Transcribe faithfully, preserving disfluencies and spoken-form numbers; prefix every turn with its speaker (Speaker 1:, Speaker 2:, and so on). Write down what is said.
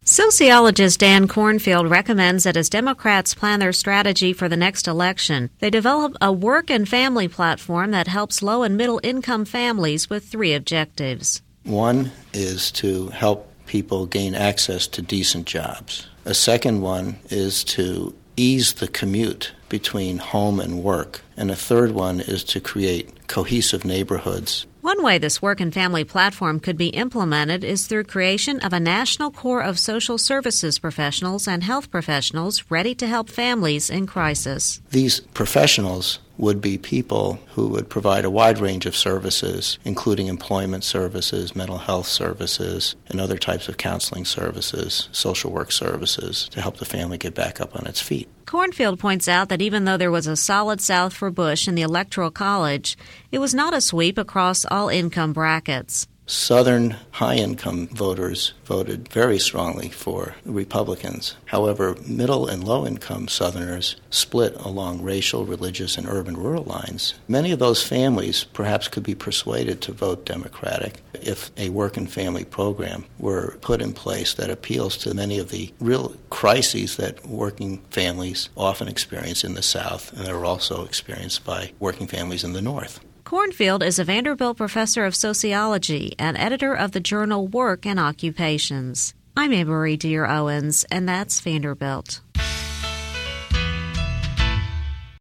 Speaker 1: Sociologist Dan Cornfield recommends that as Democrats plan their strategy for the next election, they develop a work and family platform that helps low and middle income families with three objectives.
Speaker 2: One is to help people gain access to decent jobs. A second one is to ease the commute between home and work. And a third one is to create cohesive neighborhoods.
Speaker 1: One way this work and family platform could be implemented is through creation of a national corps of social services professionals and health professionals ready to help families in crisis.
Speaker 2: These professionals would be people who would provide a wide range of services, including employment services, mental health services, and other types of counseling services, social work services, to help the family get back up on its feet.
Speaker 1: Cornfield points out that even though there was a solid South for Bush in the Electoral College, it was not a sweep across all income brackets.
Speaker 2: Southern high-income voters voted very strongly for Republicans. However, middle and low-income Southerners split along racial, religious, and urban-rural lines. Many of those families perhaps could be persuaded to vote Democratic if a work and family program were put in place that appeals to many of the real crises that working families often experience in the South and that are also experienced by working families in the North.
Speaker 1: Cornfield is a Vanderbilt professor of sociology and editor of the journal Work and Occupations. I'm Anne Marie Dear Owens, and that's Vanderbilt.